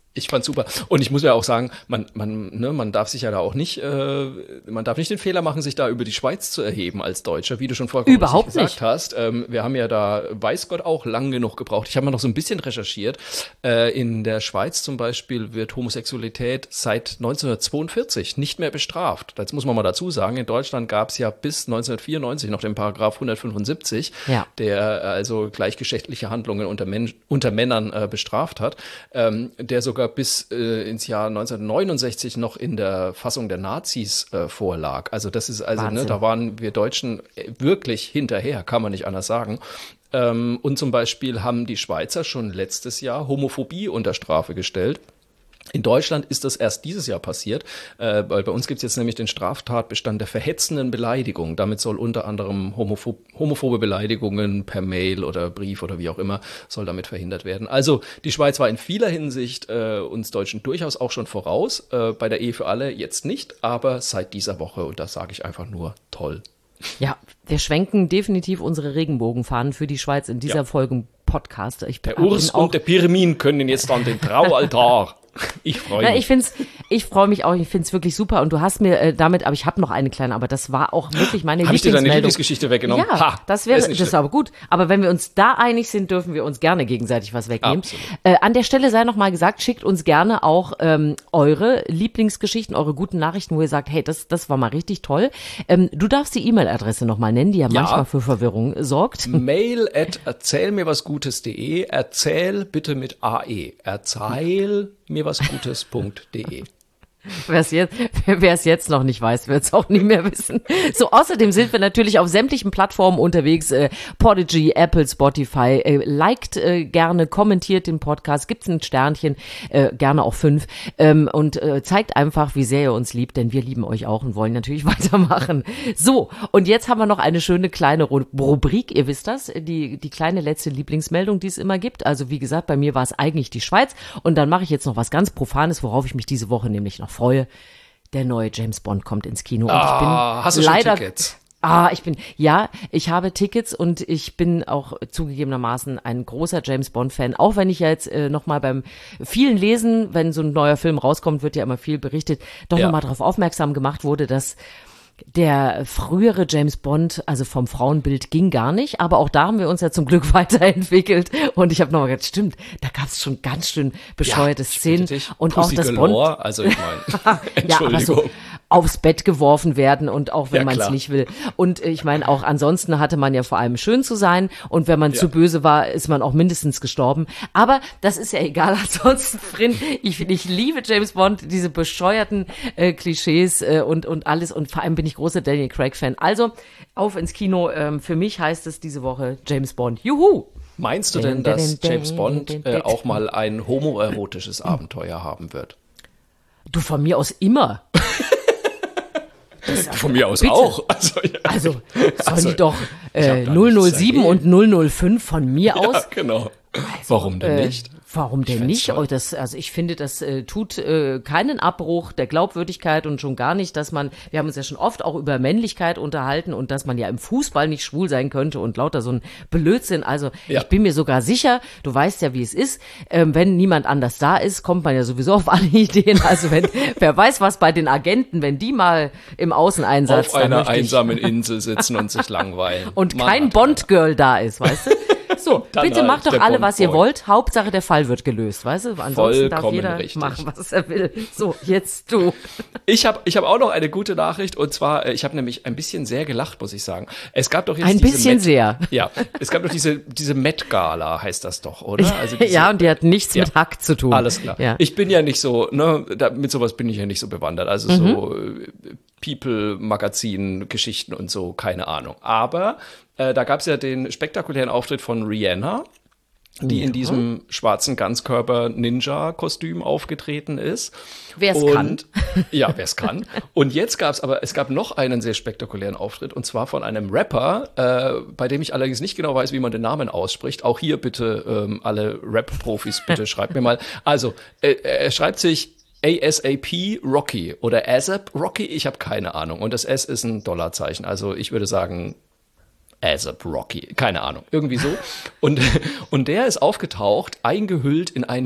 B: Ich fand's super. Und ich muss ja auch sagen, man, man, ne, man darf sich ja da auch nicht, äh, man darf nicht den Fehler machen, sich da über die Schweiz zu erheben als Deutscher, wie du schon vollkommen
A: Überhaupt
B: gesagt
A: nicht.
B: hast. Ähm, wir haben ja da, weiß Gott, auch lang genug gebraucht. Ich habe mal noch so ein bisschen recherchiert. Äh, in der Schweiz zum Beispiel wird Homosexualität seit neunzehnhundertzweiundvierzig nicht mehr bestraft. Das muss man mal dazu sagen. In Deutschland gab es ja bis neunzehnhundertvierundneunzig noch den Paragraph hundertfünfundsiebzig,
A: Ja.
B: der also gleichgeschlechtliche Handlungen unter, Men unter Männern äh, bestraft hat, ähm, der sogar bis äh, ins Jahr neunzehnhundertneunundsechzig noch in der Fassung der Nazis äh, vorlag. Also das ist also, ne, da waren wir Deutschen wirklich hinterher, kann man nicht anders sagen. Ähm, und zum Beispiel haben die Schweizer schon letztes Jahr Homophobie unter Strafe gestellt. In Deutschland ist das erst dieses Jahr passiert, äh, weil bei uns gibt es jetzt nämlich den Straftatbestand der verhetzenden Beleidigung. Damit soll unter anderem homophob, homophobe Beleidigungen per Mail oder Brief oder wie auch immer, soll damit verhindert werden. Also die Schweiz war in vieler Hinsicht äh, uns Deutschen durchaus auch schon voraus, äh, bei der Ehe für alle jetzt nicht, aber seit dieser Woche, und das sage ich einfach nur, toll.
A: Ja, wir schwenken definitiv unsere Regenbogenfahnen für die Schweiz in dieser
B: Ja.
A: Folge Podcast. Ich
B: Der
A: bin
B: Urs
A: auch
B: und der Pirmin können jetzt an den Traualtar. Ich freue
A: Na,
B: mich.
A: ich find's, ich freue mich auch, ich find's wirklich super und du hast mir äh, damit, aber ich habe noch eine kleine, aber das war auch wirklich meine
B: Habe ich dir deine
A: Lieblingsmeldung.
B: Lieblingsgeschichte weggenommen?
A: Ja,
B: Ha,
A: das wäre,
B: ist
A: das
B: nicht
A: ist
B: schlimm.
A: aber gut. Aber wenn wir uns da einig sind, dürfen wir uns gerne gegenseitig was wegnehmen.
B: Absolut.
A: Äh, an der Stelle sei noch mal gesagt, schickt uns gerne auch ähm, eure Lieblingsgeschichten, eure guten Nachrichten, wo ihr sagt, hey, das, das war mal richtig toll. Ähm, du darfst die E-Mail-Adresse noch mal nennen, die ja,
B: Ja.
A: manchmal für Verwirrung sorgt.
B: Mail at erzählmirwasgutes.de. Erzähl bitte mit A E. Erzähl mir was Gutes.de.
A: Wer es jetzt, wer es jetzt noch nicht weiß, wird es auch nie mehr wissen. So, außerdem sind wir natürlich auf sämtlichen Plattformen unterwegs. Äh, Podigy, Apple, Spotify. Äh, liked äh, gerne, kommentiert den Podcast, gibt's ein Sternchen, äh, gerne auch fünf. Ähm, und äh, zeigt einfach, wie sehr ihr uns liebt, denn wir lieben euch auch und wollen natürlich weitermachen. So, und jetzt haben wir noch eine schöne kleine Ru- Rubrik. Ihr wisst das, die, die kleine letzte Lieblingsmeldung, die es immer gibt. Also wie gesagt, bei mir war es eigentlich die Schweiz. Und dann mache ich jetzt noch was ganz Profanes, worauf ich mich diese Woche nämlich noch freue. Der neue James Bond kommt ins Kino. Und ich bin
B: Ah, hast du schon
A: leider,
B: Tickets?
A: Ah, ich bin, ja, ich habe Tickets und ich bin auch zugegebenermaßen ein großer James Bond-Fan. Auch wenn ich ja jetzt äh, nochmal beim vielen Lesen, wenn so ein neuer Film rauskommt, wird ja immer viel berichtet, doch
B: Ja.
A: nochmal darauf aufmerksam gemacht wurde, dass der frühere James Bond, also vom Frauenbild, ging gar nicht, aber auch da haben wir uns ja zum Glück weiterentwickelt und ich habe nochmal gedacht, stimmt, da gab es schon ganz schön bescheuerte
B: ich
A: Szenen
B: bitte dich.
A: und
B: Pussy
A: auch das
B: galore,
A: Bond,
B: also ich meine,
A: ja, aber
B: Entschuldigung.
A: so aufs Bett geworfen werden und auch wenn
B: Ja,
A: man es
B: klar.
A: nicht will. Und äh, ich meine, auch ansonsten hatte man ja vor allem schön zu sein und wenn man
B: Ja.
A: zu böse war, ist man auch mindestens gestorben. Aber das ist ja egal. Ansonsten, Frin, ich, ich liebe James Bond, diese bescheuerten äh, Klischees äh, und, und alles und vor allem bin ich großer Daniel Craig-Fan. Also auf ins Kino. Ähm, für mich heißt es diese Woche James Bond. Juhu!
B: Meinst du denn, dass James Bond äh, auch mal ein homoerotisches Abenteuer haben wird?
A: Du, von mir aus immer.
B: Von mir aus
A: bitte.
B: auch. Also, ja.
A: Also sollen
B: Also,
A: die doch
B: ich hab
A: äh,
B: da
A: null null
B: nichts
A: sieben
B: dagegen.
A: und null null fünf von mir
B: ja,
A: aus.
B: genau. Warum denn
A: Äh,
B: nicht?
A: Warum denn
B: fänd's
A: nicht?
B: toll.
A: Oh, das, also ich finde, das äh, tut äh, keinen Abbruch der Glaubwürdigkeit und schon gar nicht, dass man, wir haben uns ja schon oft auch über Männlichkeit unterhalten und dass man ja im Fußball nicht schwul sein könnte und lauter so ein Blödsinn. Also
B: Ja.
A: ich bin mir sogar sicher, du weißt ja, wie es ist, ähm, wenn niemand anders da ist, kommt man ja sowieso auf alle Ideen. Also wenn, wer weiß was bei den Agenten, wenn die mal im Außeneinsatz
B: Auf
A: dann
B: einer
A: möchte ich-
B: einsamen Insel sitzen und sich langweilen.
A: und
B: Mann,
A: kein
B: hat
A: Bond-Girl da ist, weißt du? So,
B: Dann
A: bitte
B: halt
A: macht doch
B: der
A: alle, was ihr
B: Bond-Boy.
A: wollt. Hauptsache, der Fall wird gelöst, weißt du? Ansonsten darf
B: Vollkommen
A: jeder
B: richtig.
A: machen, was er will. So, jetzt du.
B: Ich habe ich hab auch noch eine gute Nachricht und zwar, äh, ich habe nämlich ein bisschen sehr gelacht, muss ich sagen. Es gab doch jetzt
A: Ein
B: diese
A: bisschen
B: Met,
A: sehr.
B: Ja, es gab doch diese, diese Met-Gala, heißt das doch, oder? Also diese,
A: Ja, und die hat nichts
B: Ja.
A: mit Hack zu tun.
B: Alles klar.
A: Ja.
B: Ich bin ja nicht so, ne, da, mit sowas bin ich ja nicht so bewandert. Also
A: Mhm.
B: so äh, People-Magazin-Geschichten und so, keine Ahnung. Aber äh, da gab es ja den spektakulären Auftritt von Rihanna, die in diesem schwarzen Ganzkörper-Ninja-Kostüm aufgetreten ist.
A: Wer's
B: Und-
A: kann.
B: Ja, wer es kann. Und jetzt gab es aber, es gab noch einen sehr spektakulären Auftritt und zwar von einem Rapper, äh, bei dem ich allerdings nicht genau weiß, wie man den Namen ausspricht. Auch hier bitte ähm, alle Rap-Profis, bitte schreibt mir mal. Also, äh, er schreibt sich ASAP Rocky oder ASAP Rocky, ich habe keine Ahnung. Und das S ist ein Dollarzeichen. Also ich würde sagen ASAP Rocky, keine Ahnung, irgendwie so. Und, und der ist aufgetaucht, eingehüllt in eine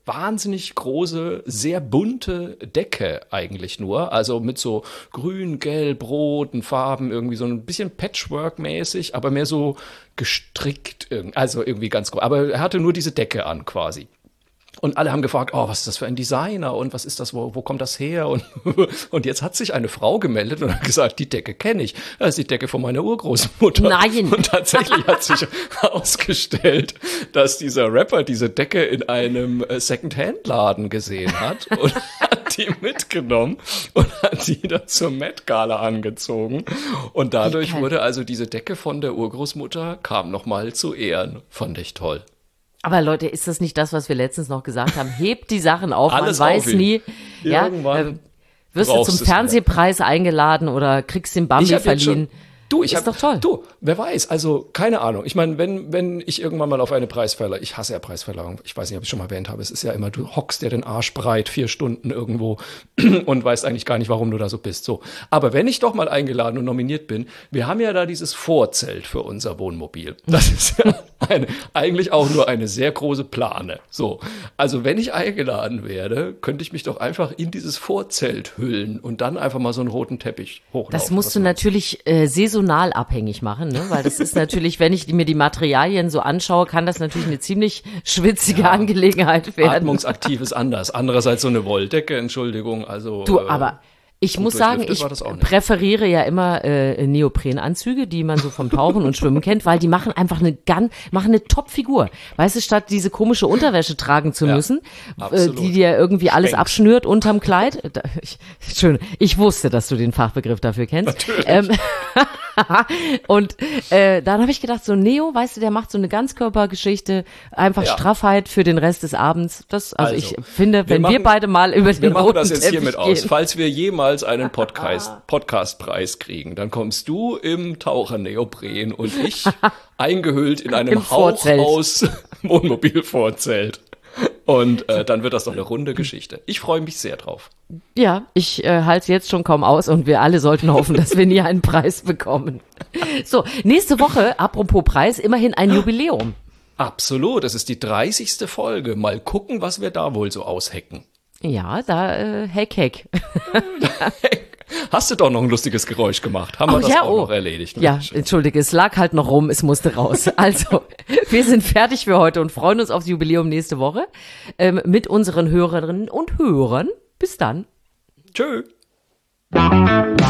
B: wahnsinnig große, sehr bunte Decke eigentlich nur. Also mit so grün, gelb, roten Farben, irgendwie so ein bisschen Patchwork-mäßig, aber mehr so gestrickt. Also irgendwie ganz groß. Aber er hatte nur diese Decke an quasi. Und alle haben gefragt, oh, was ist das für ein Designer und was ist das, wo, wo kommt das her? Und, und jetzt hat sich eine Frau gemeldet und hat gesagt, die Decke kenne ich. Das ist die Decke von meiner Urgroßmutter.
A: Nein.
B: Und tatsächlich hat sich herausgestellt, dass dieser Rapper diese Decke in einem Second-Hand-Laden gesehen hat und hat die mitgenommen und hat die dann zur Met-Gala angezogen. Und dadurch wurde also diese Decke von der Urgroßmutter, kam nochmal zu Ehren. Fand ich toll.
A: Aber Leute, ist das nicht das, was wir letztens noch gesagt haben? Hebt die Sachen auf,
B: Alles
A: man weiß
B: auf ihn.
A: nie. Ja,
B: Irgendwann
A: äh, wirst du zum
B: brauchst es
A: Fernsehpreis eingeladen oder kriegst den Bambi
B: Ich hab jetzt
A: verliehen.
B: schon- Du, ich
A: Ist
B: hab,
A: doch toll.
B: Du, wer weiß, also keine Ahnung. Ich meine, wenn wenn ich irgendwann mal auf eine Preisverleihung, ich hasse ja Preisverleihung, ich weiß nicht, ob ich schon mal erwähnt habe, es ist ja immer, du hockst dir den Arsch breit vier Stunden irgendwo und weißt eigentlich gar nicht, warum du da so bist. So, aber wenn ich doch mal eingeladen und nominiert bin, wir haben ja da dieses Vorzelt für unser Wohnmobil. Das ist ja eine, eigentlich auch nur eine sehr große Plane. So, also wenn ich eingeladen werde, könnte ich mich doch einfach in dieses Vorzelt hüllen und dann einfach mal so einen roten Teppich hochlaufen.
A: Das musst
B: Was
A: du
B: meinst
A: natürlich äh, saisonal abhängig machen, ne? Weil das ist natürlich, wenn ich mir die Materialien so anschaue, kann das natürlich eine ziemlich schwitzige Angelegenheit werden.
B: Atmungsaktiv ist anders. Andererseits so eine Wolldecke, Entschuldigung, also.
A: Du,
B: äh,
A: aber ich
B: gut
A: muss sagen,
B: durchlüftet
A: ich
B: war das auch nicht.
A: präferiere ja immer äh, Neoprenanzüge, die man so vom Tauchen und Schwimmen kennt, weil die machen einfach eine ganz, machen eine Top-Figur. Weißt du, statt diese komische Unterwäsche tragen zu
B: Ja,
A: müssen, äh,
B: absolut.
A: die dir irgendwie alles
B: Spanks.
A: abschnürt unterm Kleid. Da, ich, schön, ich wusste, dass du den Fachbegriff dafür kennst.
B: Natürlich.
A: Ähm, und äh, dann habe ich gedacht, so Neo, weißt du, der macht so eine Ganzkörpergeschichte, einfach
B: Ja.
A: Straffheit für den Rest des Abends. Das, also,
B: Also,
A: ich finde, wenn wir,
B: machen-
A: beide mal über
B: Wir
A: den
B: machen
A: roten
B: das jetzt
A: Teppich
B: hiermit
A: gehen.
B: aus. Falls wir jemals einen Podcast, Podcastpreis kriegen, dann kommst du im Taucherneopren und ich eingehüllt in
A: Im
B: einem Hauch
A: Vorzelt.
B: aus Wohnmobilvorzelt. Und äh, dann wird das doch eine runde Geschichte. Ich freue mich sehr drauf.
A: Ja, ich äh, halte es jetzt schon kaum aus und wir alle sollten hoffen, dass wir nie einen Preis bekommen. So, nächste Woche, apropos Preis, immerhin ein Jubiläum.
B: Absolut, es ist die dreißigste Folge. Mal gucken, was wir da wohl so aushecken.
A: Ja, da, äh, heck, heck.
B: Hast du doch noch ein lustiges Geräusch gemacht? Haben wir
A: Oh,
B: das
A: ja,
B: auch
A: oh.
B: noch erledigt?
A: Ja,
B: Mensch.
A: entschuldige, es lag halt noch rum, es musste raus. Also, wir sind fertig für heute und freuen uns aufs Jubiläum nächste Woche ähm, mit unseren Hörerinnen und Hörern. Bis dann.
B: Tschö.